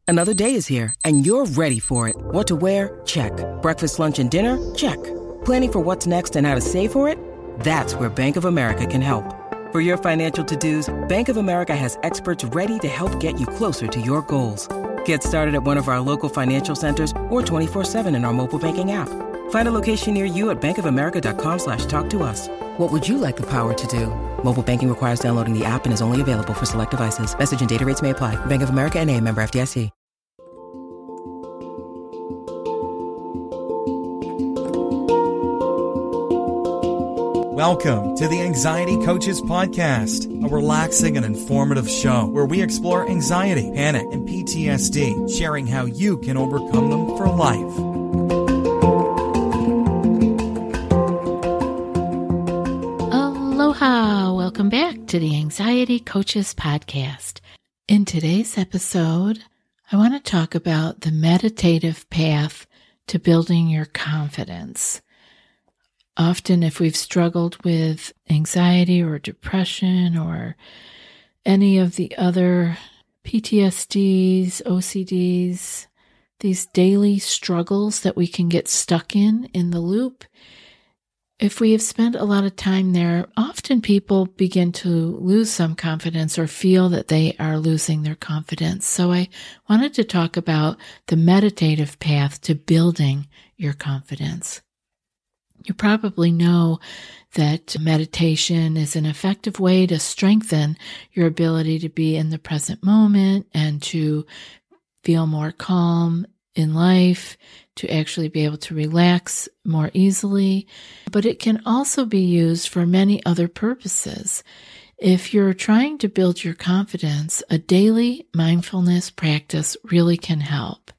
Another day is here, and you're ready for it. What to wear? Check. Breakfast, lunch, and dinner? Check. Planning for what's next and how to save for it? That's where Bank of America can help. For your financial to-dos, Bank of America has experts ready to help get you closer to your goals. Get started at one of our local financial centers or 24/7 in our mobile banking app. Find a location near you at bankofamerica.com/talktous. What would you like the power to do? Mobile banking requires downloading the app and is only available for select devices. Message and data rates may apply. Bank of America N.A., member FDIC. Welcome to the Anxiety Coaches Podcast, a relaxing and informative show where we explore anxiety, panic, and PTSD, sharing how you can overcome them for life. Aloha! Welcome back to the Anxiety Coaches Podcast. In today's episode, I want to talk about the meditative path to building your confidence. Often, if we've struggled with anxiety or depression or any of the other PTSDs, OCDs, these daily struggles that we can get stuck in the loop, if we have spent a lot of time there, often people begin to lose some confidence or feel that they are losing their confidence. So I wanted to talk about the meditative path to building your confidence. You probably know that meditation is an effective way to strengthen your ability to be in the present moment and to feel more calm in life, to actually be able to relax more easily. But it can also be used for many other purposes. If you're trying to build your confidence, a daily mindfulness practice really can help.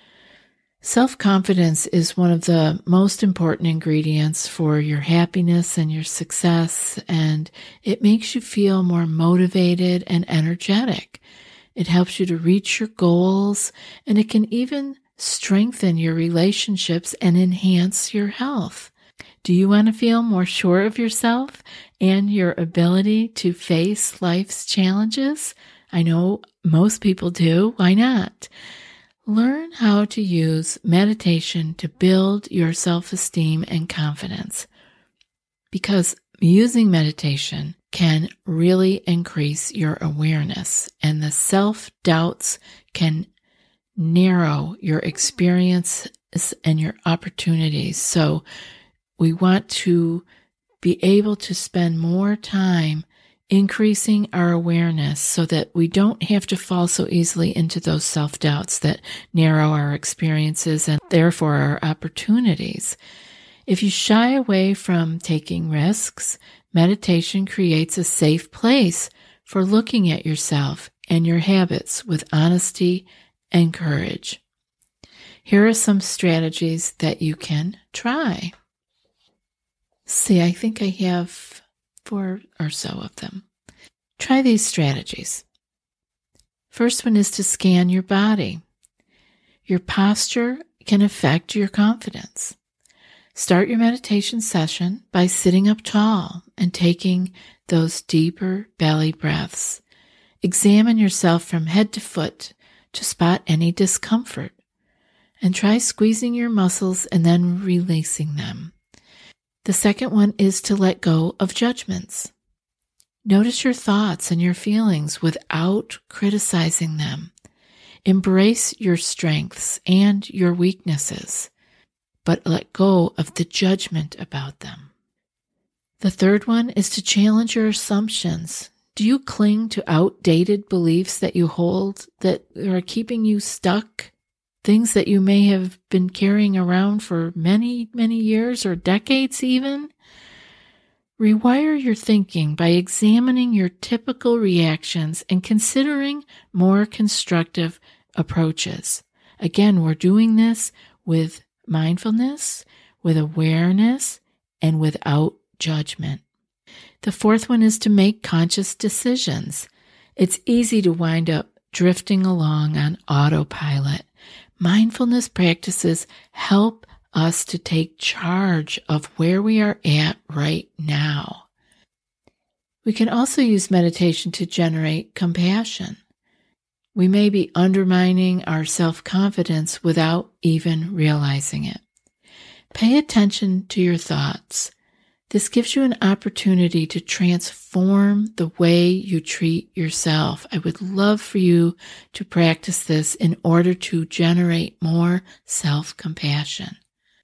Self-confidence is one of the most important ingredients for your happiness and your success, and it makes you feel more motivated and energetic. It helps you to reach your goals, and it can even strengthen your relationships and enhance your health. Do you want to feel more sure of yourself and your ability to face life's challenges? I know most people do. Why not? Learn how to use meditation to build your self-esteem and confidence, because using meditation can really increase your awareness, and the self-doubts can narrow your experiences and your opportunities. So we want to be able to spend more time increasing our awareness so that we don't have to fall so easily into those self-doubts that narrow our experiences and therefore our opportunities. If you shy away from taking risks, meditation creates a safe place for looking at yourself and your habits with honesty and courage. Here are some strategies that you can try. See, I think I have 4 or so of them. Try these strategies. First one is to scan your body. Your posture can affect your confidence. Start your meditation session by sitting up tall and taking those deeper belly breaths. Examine yourself from head to foot to spot any discomfort, and try squeezing your muscles and then releasing them. The second one is to let go of judgments. Notice your thoughts and your feelings without criticizing them. Embrace your strengths and your weaknesses, but let go of the judgment about them. The third one is to challenge your assumptions. Do you cling to outdated beliefs that you hold that are keeping you stuck? Things that you may have been carrying around for many, many years or decades even? Rewire your thinking by examining your typical reactions and considering more constructive approaches. Again, we're doing this with mindfulness, with awareness, and without judgment. The fourth one is to make conscious decisions. It's easy to wind up drifting along on autopilot. Mindfulness practices help us to take charge of where we are at right now. We can also use meditation to generate compassion. we may be undermining our self-confidence without even realizing it. Pay attention to your thoughts. This gives you an opportunity to transform the way you treat yourself. I would love for you to practice this in order to generate more self-compassion.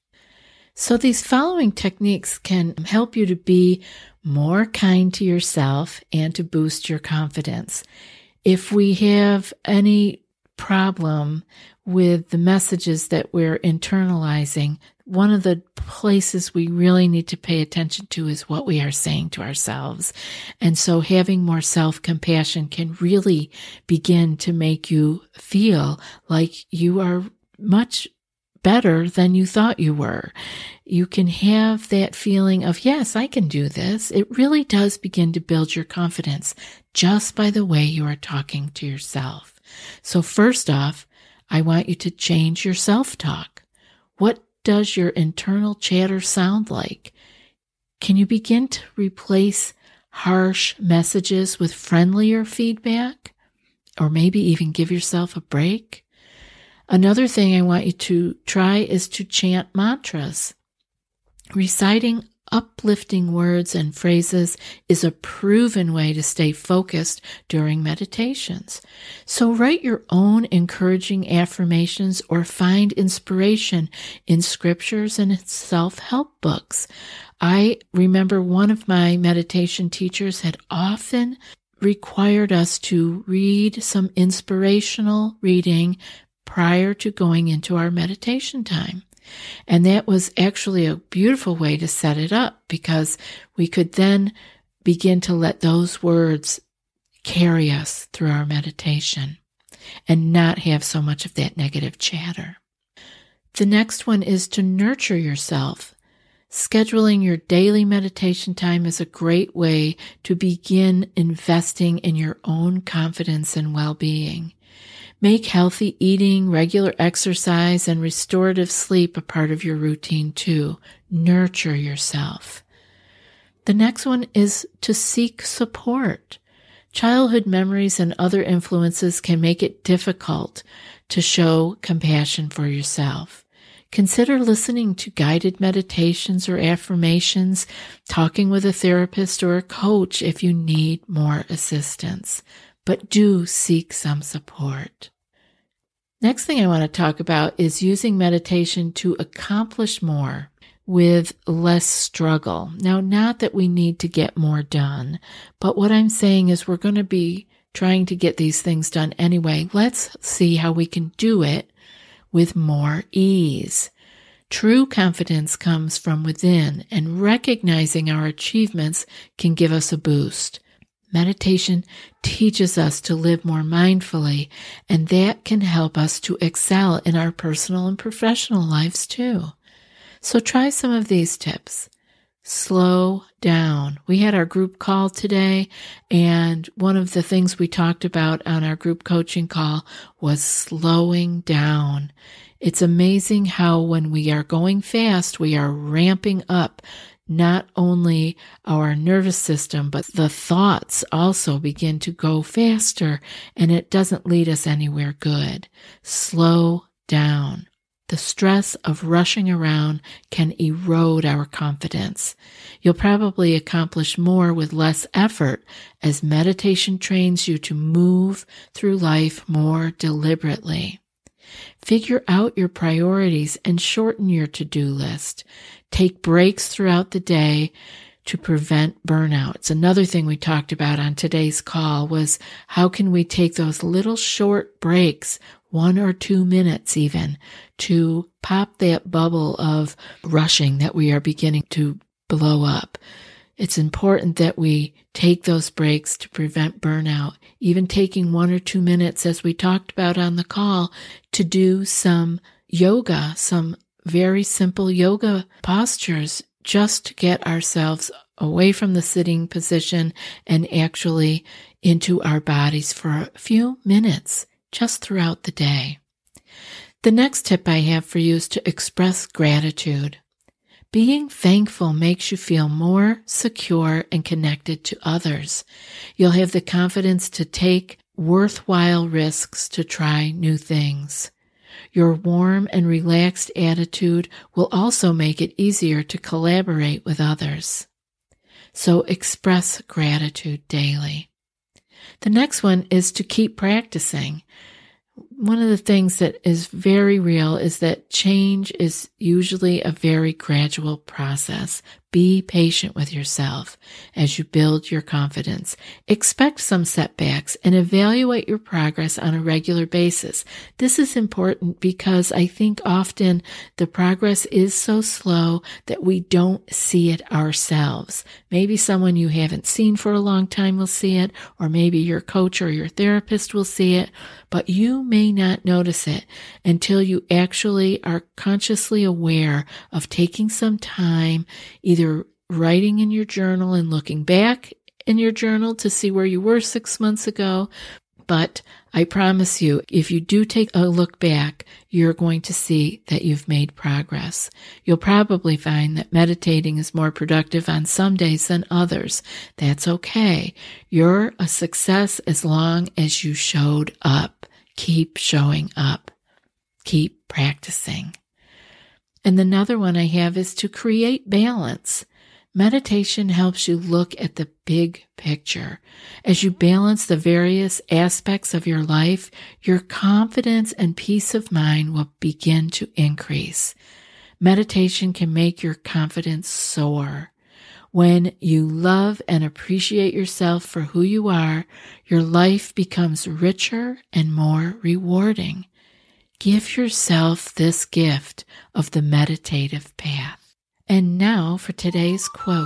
So these following techniques can help you to be more kind to yourself and to boost your confidence. If we have any problem with the messages that we're internalizing, one of the places we really need to pay attention to is what we are saying to ourselves. And so having more self-compassion can really begin to make you feel like you are much better than you thought you were. You can have that feeling of, yes, I can do this. It really does begin to build your confidence just by the way you are talking to yourself. So first off, I want you to change your self-talk. What does your internal chatter sound like? Can you begin to replace harsh messages with friendlier feedback? Or maybe even give yourself a break? Another thing I want you to try is to chant mantras. Reciting uplifting words and phrases is a proven way to stay focused during meditations. So write your own encouraging affirmations or find inspiration in scriptures and self-help books. I remember one of my meditation teachers had often required us to read some inspirational reading prior to going into our meditation time. And that was actually a beautiful way to set it up because we could then begin to let those words carry us through our meditation and not have so much of that negative chatter. The next one is to nurture yourself. Scheduling your daily meditation time is a great way to begin investing in your own confidence and well-being. Make healthy eating, regular exercise, and restorative sleep a part of your routine too. Nurture yourself. The next one is to seek support. Childhood memories and other influences can make it difficult to show compassion for yourself. Consider listening to guided meditations or affirmations, talking with a therapist or a coach if you need more assistance. But do seek some support. Next thing I want to talk about is using meditation to accomplish more with less struggle. Now, not that we need to get more done, but what I'm saying is we're going to be trying to get these things done anyway. Let's see how we can do it with more ease. True confidence comes from within, and recognizing our achievements can give us a boost. Meditation teaches us to live more mindfully, and that can help us to excel in our personal and professional lives too. So try some of these tips. Slow down. We had our group call today, and one of the things we talked about on our group coaching call was slowing down. It's amazing how when we are going fast, we are ramping up not only our nervous system, but the thoughts also begin to go faster, and it doesn't lead us anywhere good. Slow down. The stress of rushing around can erode our confidence. You'll probably accomplish more with less effort as meditation trains you to move through life more deliberately. Figure out your priorities and shorten your to-do list. Take breaks throughout the day to prevent burnout. It's another thing we talked about on today's call was how can we take those little short breaks, 1 or 2 minutes even, to pop that bubble of rushing that we are beginning to blow up. It's important that we take those breaks to prevent burnout, even taking 1 or 2 minutes, as we talked about on the call, to do some yoga, some very simple yoga postures, just to get ourselves away from the sitting position and actually into our bodies for a few minutes, just throughout the day. The next tip I have for you is to express gratitude. Being thankful makes you feel more secure and connected to others. You'll have the confidence to take worthwhile risks to try new things. Your warm and relaxed attitude will also make it easier to collaborate with others. So express gratitude daily. The next one is to keep practicing. One of the things that is very real is that change is usually a very gradual process. Be patient with yourself as you build your confidence. Expect some setbacks and evaluate your progress on a regular basis. This is important because I think often the progress is so slow that we don't see it ourselves. Maybe someone you haven't seen for a long time will see it, or maybe your coach or your therapist will see it, but you may not notice it until you actually are consciously aware of taking some time, either writing in your journal and looking back in your journal to see where you were 6 months ago. But I promise you, if you do take a look back, you're going to see that you've made progress. You'll probably find that meditating is more productive on some days than others. That's okay. You're a success as long as you showed up. Keep showing up. Keep practicing. And another one I have is to create balance. Meditation helps you look at the big picture. As you balance the various aspects of your life, your confidence and peace of mind will begin to increase. Meditation can make your confidence soar. When you love and appreciate yourself for who you are, your life becomes richer and more rewarding. Give yourself this gift of the meditative path. And now for today's quote.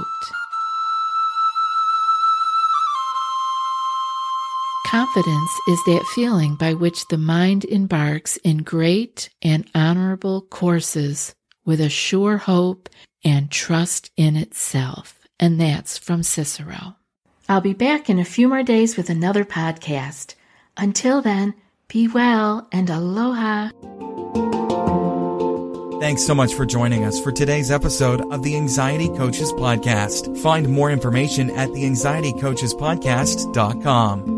Confidence is that feeling by which the mind embarks in great and honorable courses with a sure hope and trust in itself. And that's from Cicero. I'll be back in a few more days with another podcast. Until then, be well and aloha. Thanks so much for joining us for today's episode of the Anxiety Coaches Podcast. Find more information at theanxietycoachespodcast.com.